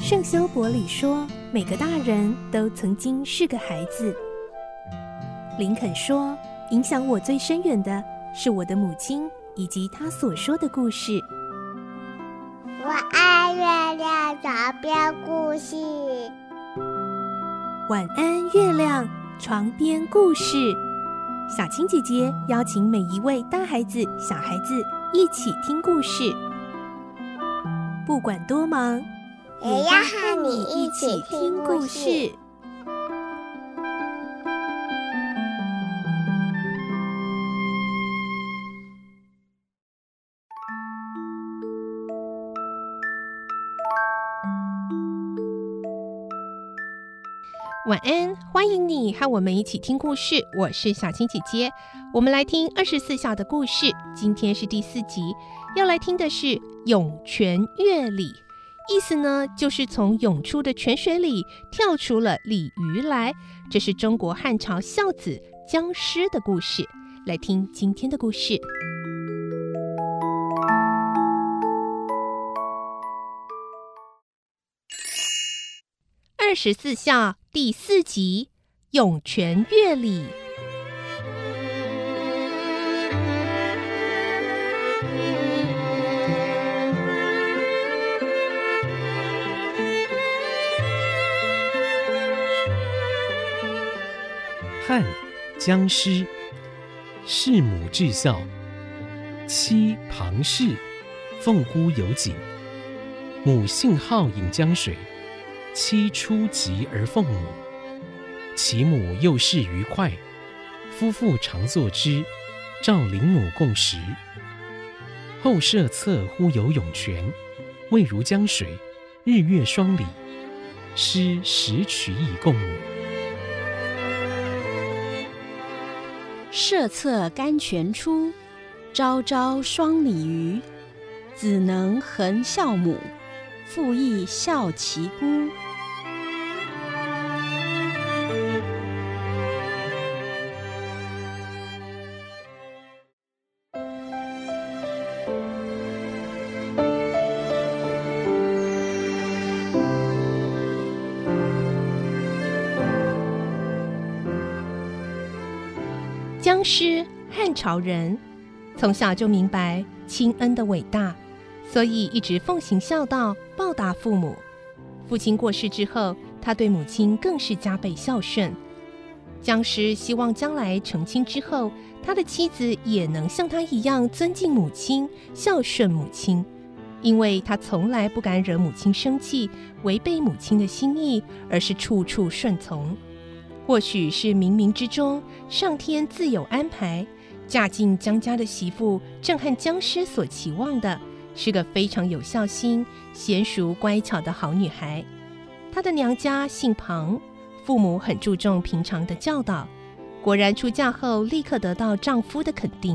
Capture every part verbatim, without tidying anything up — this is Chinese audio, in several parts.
圣修伯里说，每个大人都曾经是个孩子。林肯说，影响我最深远的是我的母亲以及她所说的故事。 我爱月亮床边故事。 晚安，月亮床边故事。小青姐姐邀请每一位大孩子、小孩子一起听故事，不管多忙， 也要和你一起听故事。 晚安，欢迎你和我们一起听故事，我是小青姐姐。我们来听二十四孝的故事，今天是第四集，要来听的是涌泉跃鲤，意思呢就是从涌出的泉水里跳出了鲤鱼来，这是中国汉朝孝子僵尸的故事。来听今天的故事。二十四孝第四集，涌泉跃鲤。 汉僵尸，弑母至孝，妻庞氏奉姑有井，母性好饮江水，妻出疾而奉母，其母幼事愉快，夫妇常作之，召邻母共食。后设侧忽有涌泉，味如江水，日月双鲤，师食取以供母。 设侧甘泉出，朝朝双鲤鱼。子能恒孝母，父亦孝其姑。 僵尸，汉朝人，从小就明白亲恩的伟大，所以一直奉行孝道，报答父母。父亲过世之后，他对母亲更是加倍孝顺。僵尸希望将来成亲之后，他的妻子也能像他一样尊敬母亲，孝顺母亲，因为他从来不敢惹母亲生气，违背母亲的心意，而是处处顺从。或许是冥冥之中，上天自有安排，嫁进僵家的媳妇正和僵尸所期望的是个非常有孝心、娴熟乖巧的好女孩。她的娘家姓庞，父母很注重平常的教导，果然出嫁后立刻得到丈夫的肯定。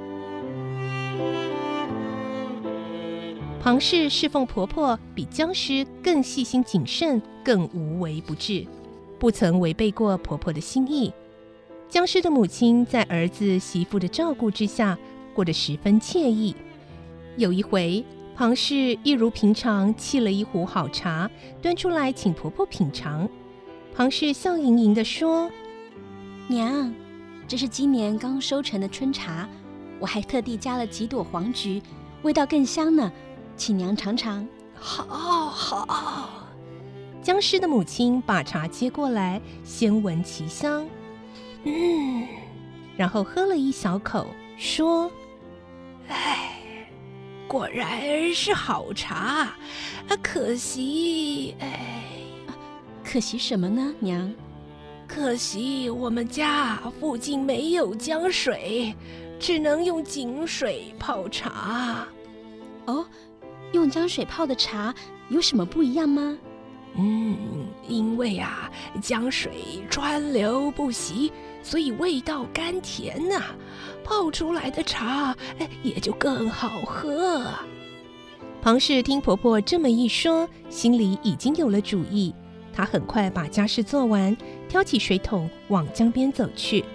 庞氏侍奉婆婆比僵尸更细心谨慎，更无微不至，不曾违背过婆婆的心意。僵尸的母亲在儿子媳妇的照顾之下，过得十分惬意。有一回，庞氏一如平常沏了一壶好茶，端出来请婆婆品尝。庞氏笑盈盈地说：“ 娘，这是今年刚收成的春茶，我还特地加了几朵黄菊，味道更香呢，请娘尝尝。” 好好。僵尸的母亲把茶接过来，先闻其香，嗯，然后喝了一小口，说：“哎，果然是好茶，啊，可惜，哎， 可惜什么呢，娘？ 可惜我们家附近没有江水，只能用井水泡茶。” 哦，用江水泡的茶有什么不一样吗？ 嗯，因为啊，江水川流不息，所以味道甘甜呐，啊，泡出来的茶也就更好喝啊。庞氏听婆婆这么一说，心里已经有了主意。她很快把家事做完，挑起水桶往江边走去。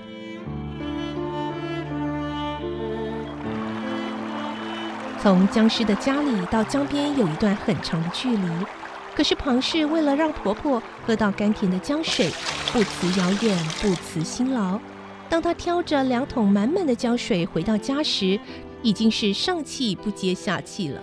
从僵尸的家里到江边有一段很长的距离， 可是庞氏为了让婆婆喝到甘甜的江水，不辞遥远，不辞辛劳。当她挑着两桶满满的江水回到家时，已经是上气不接下气了。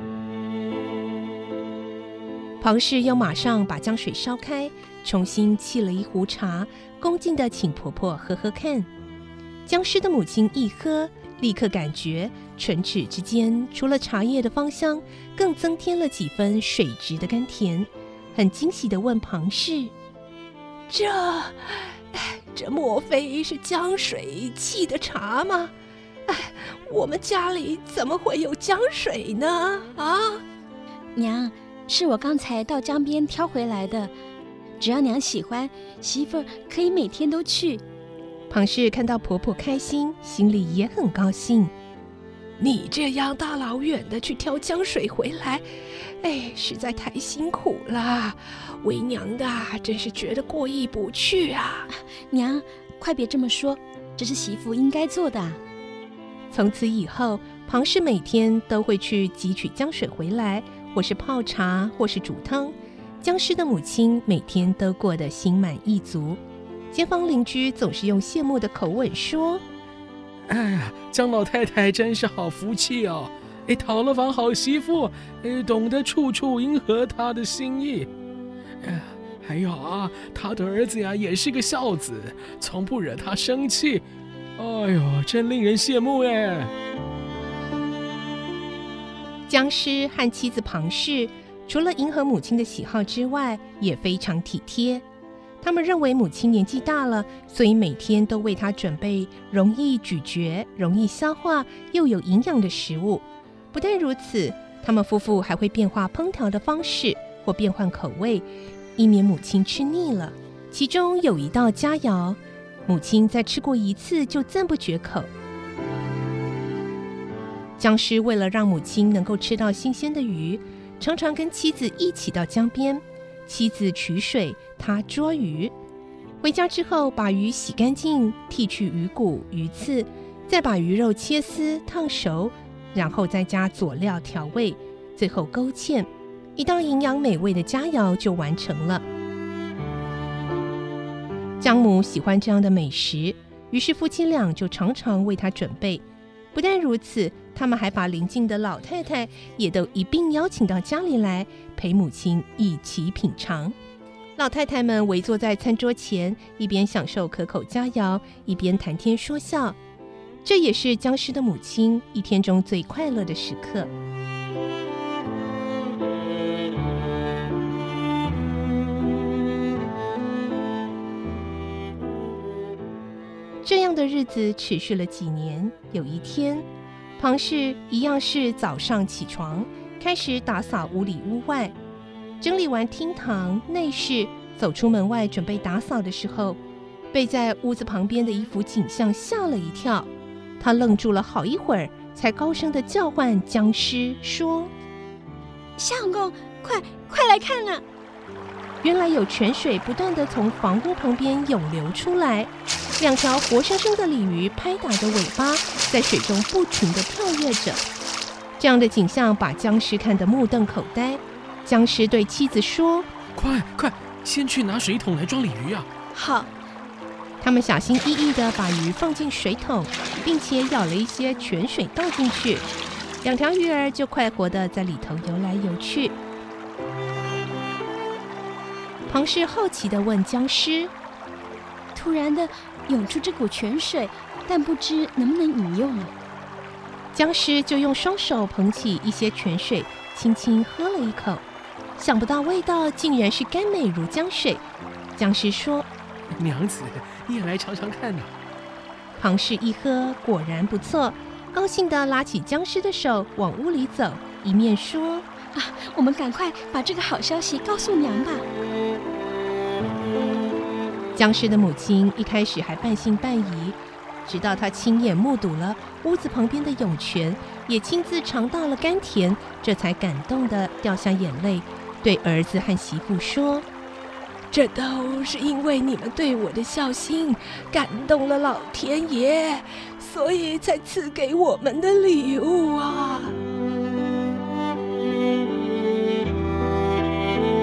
庞氏又马上把江水烧开，重新沏了一壶茶，恭敬地请婆婆喝喝看。僵尸的母亲一喝，立刻感觉唇齿之间除了茶叶的芳香，更增添了几分水质的甘甜，很惊喜地问庞氏：“这，这莫非是江水沏的茶吗？哎，我们家里怎么会有江水呢？啊， 娘，是我刚才到江边挑回来的，只要娘喜欢，媳妇儿可以每天都去。” 庞氏看到婆婆开心，心里也很高兴。你这样大老远的去挑江水回来，哎，实在太辛苦了，为娘的真是觉得过意不去啊！ 娘，快别这么说，这是媳妇应该做的。 从此以后，庞氏每天都会去汲取江水回来，或是泡茶，或是煮汤。僵尸的母亲每天都过得心满意足。街坊邻居总是用羡慕的口吻说：“ 哎呀，江老太太真是好福气哦！哎，讨了房好媳妇，哎，懂得处处迎合她的心意。哎，还有啊，她的儿子呀也是个孝子，从不惹她生气。哎呦，真令人羡慕哎！” 僵尸和妻子庞氏除了迎合母亲的喜好之外，也非常体贴。他们认为母亲年纪大了，所以每天都为她准备容易咀嚼、容易消化又有营养的食物。不但如此，他们夫妇还会变化烹调的方式或变换口味，以免母亲吃腻了。其中有一道佳肴，母亲在吃过一次就赞不绝口。僵尸为了让母亲能够吃到新鲜的鱼，常常跟妻子一起到江边，妻子取水，他捉鱼。回家之后，把鱼洗干净，剔去鱼骨、鱼刺，再把鱼肉切丝烫熟，然后再加佐料调味，最后勾芡，一道营养美味的佳肴就完成了。姜母喜欢这样的美食，于是夫妻俩就常常为她准备。不但如此，他们还把邻近的老太太也都一并邀请到家里来，陪母亲一起品尝。老太太们围坐在餐桌前，一边享受可口佳肴，一边谈天说笑。这也是僵尸的母亲一天中最快乐的时刻。这样的日子持续了几年。有一天，庞氏一样是早上起床，开始打扫屋里屋外。整理完厅堂内室，走出门外准备打扫的时候，被在屋子旁边的一幅景象吓了一跳。他愣住了好一会儿，才高声地叫唤僵尸说：“ 相公，快快来看啊！” 原来有泉水不断地从房屋旁边涌流出来，两条活生生的鲤鱼拍打着尾巴，在水中不停地跳跃着。这样的景象把僵尸看得目瞪口呆。僵尸对妻子说：“ 快快，先去拿水桶来装鲤鱼啊！” 好。 他们小心翼翼地把鱼放进水桶，并且舀了一些泉水倒进去，两条鱼儿就快活地在里头游来游去。庞氏好奇地问僵尸：“ 突然的涌出这股泉水，但不知能不能饮用啊？” 僵尸就用双手捧起一些泉水，轻轻喝了一口，想不到味道竟然是甘美如江水。僵尸说：“ 娘子，你也来尝尝看啊！” 庞氏一喝，果然不错，高兴地拉起僵尸的手往屋里走，一面说：“ 啊，我们赶快把这个好消息告诉娘吧。” 僵尸的母亲一开始还半信半疑，直到她亲眼目睹了屋子旁边的涌泉，也亲自尝到了甘甜，这才感动地掉下眼泪，对儿子和媳妇说：“这都是因为你们对我的孝心感动了老天爷，所以才赐给我们的礼物啊！”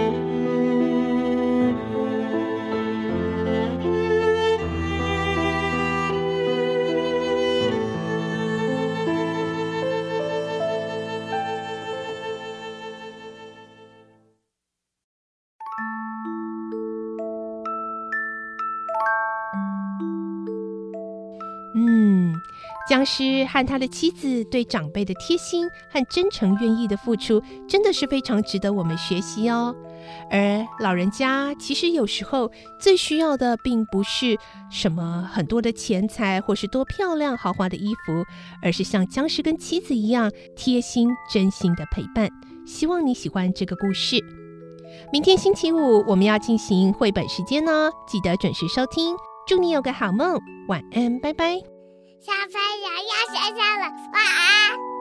僵尸和他的妻子对长辈的贴心和真诚愿意的付出，真的是非常值得我们学习哦。而老人家其实有时候最需要的并不是什么很多的钱财或是多漂亮豪华的衣服，而是像僵尸跟妻子一样贴心真心的陪伴。希望你喜欢这个故事。明天星期五我们要进行绘本时间哦，记得准时收听。祝你有个好梦，晚安，拜拜。 小朋友要睡觉了，晚安。